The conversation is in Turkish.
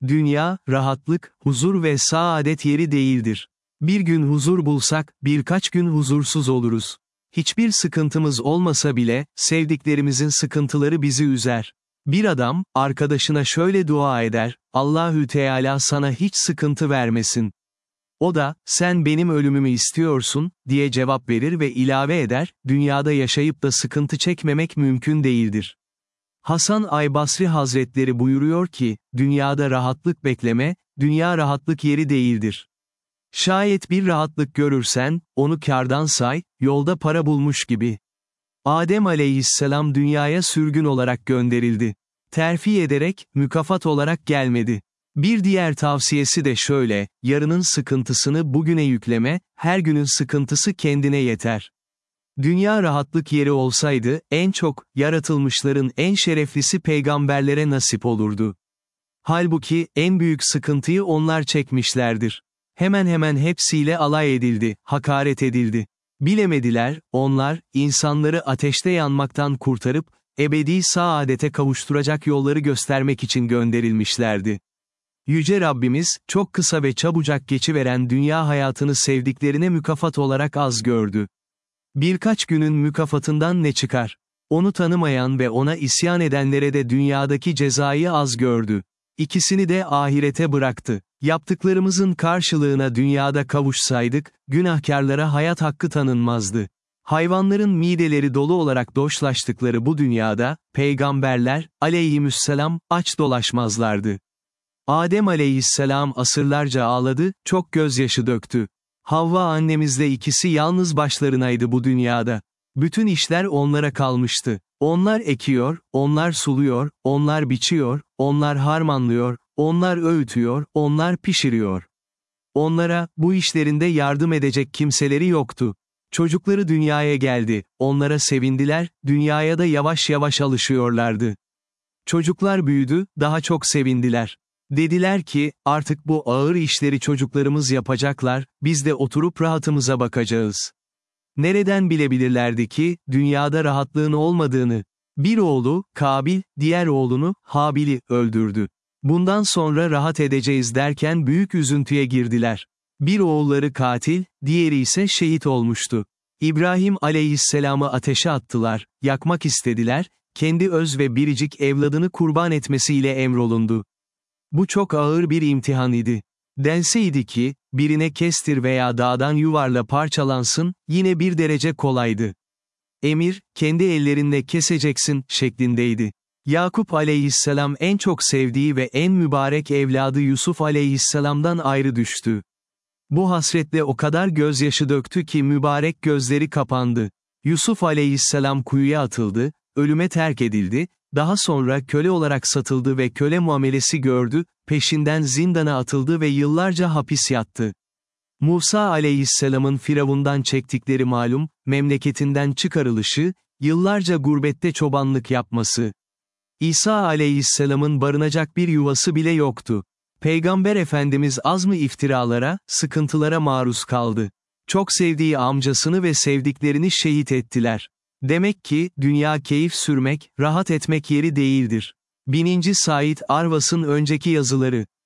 Dünya, rahatlık, huzur ve saadet yeri değildir. Bir gün huzur bulsak, birkaç gün huzursuz oluruz. Hiçbir sıkıntımız olmasa bile, sevdiklerimizin sıkıntıları bizi üzer. Bir adam, arkadaşına şöyle dua eder, Allahü Teala sana hiç sıkıntı vermesin. O da, sen benim ölümümü istiyorsun, diye cevap verir ve ilave eder, dünyada yaşayıp da sıkıntı çekmemek mümkün değildir. Hasan Aybasri Hazretleri buyuruyor ki, dünyada rahatlık bekleme, dünya rahatlık yeri değildir. Şayet bir rahatlık görürsen, onu kârdan say, yolda para bulmuş gibi. Adem aleyhisselam dünyaya sürgün olarak gönderildi. Terfi ederek, mükafat olarak gelmedi. Bir diğer tavsiyesi de şöyle, yarının sıkıntısını bugüne yükleme, her günün sıkıntısı kendine yeter. Dünya rahatlık yeri olsaydı, en çok, yaratılmışların en şereflisi peygamberlere nasip olurdu. Halbuki, en büyük sıkıntıyı onlar çekmişlerdir. Hemen hemen hepsiyle alay edildi, hakaret edildi. Bilemediler, onlar, insanları ateşte yanmaktan kurtarıp, ebedi saadete kavuşturacak yolları göstermek için gönderilmişlerdi. Yüce Rabbimiz, çok kısa ve çabucak geçiveren dünya hayatını sevdiklerine mükafat olarak az gördü. Birkaç günün mükafatından ne çıkar? Onu tanımayan ve ona isyan edenlere de dünyadaki cezayı az gördü. İkisini de ahirete bıraktı. Yaptıklarımızın karşılığına dünyada kavuşsaydık, günahkarlara hayat hakkı tanınmazdı. Hayvanların mideleri dolu olarak doşlaştıkları bu dünyada, peygamberler, aleyhisselam, aç dolaşmazlardı. Adem aleyhisselam asırlarca ağladı, çok gözyaşı döktü. Havva annemizle ikisi yalnız başlarınaydı bu dünyada. Bütün işler onlara kalmıştı. Onlar ekiyor, onlar suluyor, onlar biçiyor, onlar harmanlıyor, onlar öğütüyor, onlar pişiriyor. Onlara, bu işlerinde yardım edecek kimseleri yoktu. Çocukları dünyaya geldi, onlara sevindiler, dünyaya da yavaş yavaş alışıyorlardı. Çocuklar büyüdü, daha çok sevindiler. Dediler ki, artık bu ağır işleri çocuklarımız yapacaklar, biz de oturup rahatımıza bakacağız. Nereden bilebilirlerdi ki, dünyada rahatlığın olmadığını? Bir oğlu, Kabil, diğer oğlunu, Habil'i, öldürdü. Bundan sonra rahat edeceğiz derken büyük üzüntüye girdiler. Bir oğulları katil, diğeri ise şehit olmuştu. İbrahim aleyhisselamı ateşe attılar, yakmak istediler, kendi öz ve biricik evladını kurban etmesiyle emrolundu. Bu çok ağır bir imtihan idi. Denseydi ki, birine kestir veya dağdan yuvarla parçalansın, yine bir derece kolaydı. Emir, kendi ellerinle keseceksin, şeklindeydi. Yakup aleyhisselam en çok sevdiği ve en mübarek evladı Yusuf aleyhisselamdan ayrı düştü. Bu hasretle o kadar gözyaşı döktü ki mübarek gözleri kapandı. Yusuf aleyhisselam kuyuya atıldı, ölüme terk edildi, daha sonra köle olarak satıldı ve köle muamelesi gördü, peşinden zindana atıldı ve yıllarca hapis yattı. Musa aleyhisselamın Firavundan çektikleri malum, memleketinden çıkarılışı, yıllarca gurbette çobanlık yapması. İsa aleyhisselamın barınacak bir yuvası bile yoktu. Peygamber Efendimiz az mı iftiralara, sıkıntılara maruz kaldı. Çok sevdiği amcasını ve sevdiklerini şehit ettiler. Demek ki, dünya keyif sürmek, rahat etmek yeri değildir. 1000. Said Arvas'ın önceki yazıları.